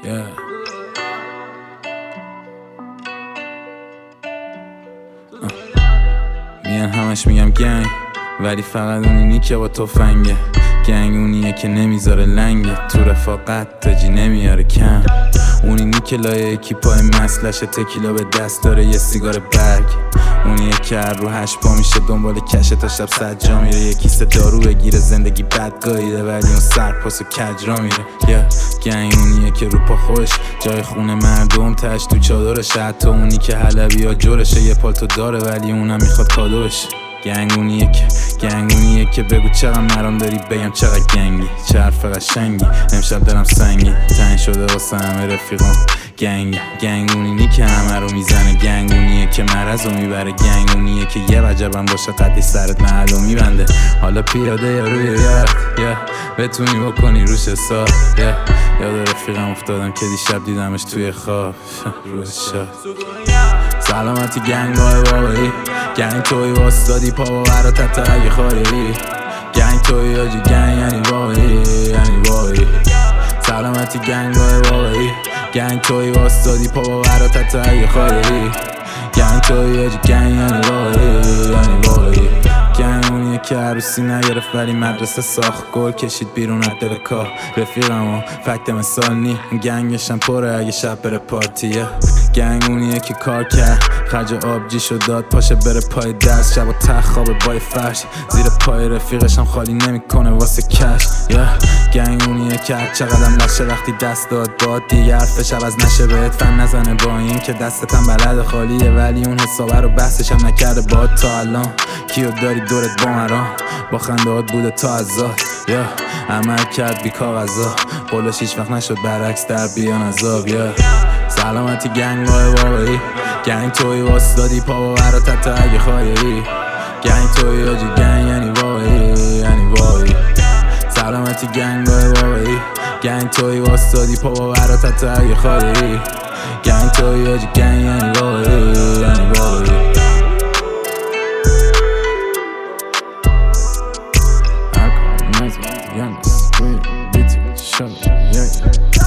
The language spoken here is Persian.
میان همش میگم گنگ، ولی فقط اونی که با تفنگه. گنگ اونیه که نمیذاره لنگه، تو رفاقت تاجی نمیاره کم. اونی که لایه اکیپای مسلشه، تکیلا به دست داره یه سیگار برگ. اونیه که هر رو 8 پا میشه دنبال کشه تا شب 100 جا میره. یه کیسه دارو بگیره زندگی بد گاییده، ولی اون سرپاس و کج را میره. گنگ اونیه که رو پا خوش جای خونه مردم تش تو چادرشه. حتی اونی که حلبی ها جورشه، یه پالتو داره ولی اونم میخواد کادو بشه. گنگ اونیه که بگو چقدر مرام داری، بگم چقدر گنگی. چه حرف قشنگی، امشب دلم سنگی تنگ شده واسه همه رفیقام. گنگ اونی که همه رو میزنه. گنگ اونیه که مرض رو میبره. گنگ اونیه که یه وجبم باشه قدی سرت محلو میبنده. حالا پیاده یا روی یاد بتونی بکنی روش حساب. یاد رفیقم افتادم که دیشب دیدمش توی خواب. روز شد سلامتی گنگ های واقعی. گنگ توی واسدادی پا با براتت اگه خواهی. گنگ توی آجی گنگ یعنی واقعی. سلامتی گنگ های واقعی. گنگ توی واسدادی پا با براتت اگه خواهی. گنگ توی آجی گنگ یعنی واقعی. گنگ اونیه که عروسی نگرفت ولی مدرسه ساخت. گل کشید بیرون از دل کار. رفیقم و فکت مثال نی، گنگشم پره اگه شب بره پارتیه. گنگ اونیه که کار کرد خرج آبجیشو داد، پاشه بره پای درس. شب و تخت خوابه بای فرش، زیر پای رفیقشم خالی نمیکنه واسه کش. گنگ اونیه که هر چقدرم لشه وقتی دست داد باد دیگه حرفش عوض نشه. بهت فن نزنه با این که دستتم بلد خالیه، ولی اون حسابه رو بحثشم نکرده باد تا الان. کیو داری دورت با مرام، با خندهات بوده تا ازاد. عمل کرد بی کاغذا، قولش هیچ وقت نشد برعکس در بیان عذاب. سلامتی گنگ های واقعی. گنگ توی واسدادی پا با براتت اگه خواهی. گنگ توی آجی گنگ یعنی واقعی. سلامتی گنگ های واقعی. گنگ توی واسدادی پا با براتت اگه خواهی. گنگ توی آجی گنگ یعنی واقعی. Youngest, we beat each other, yeah.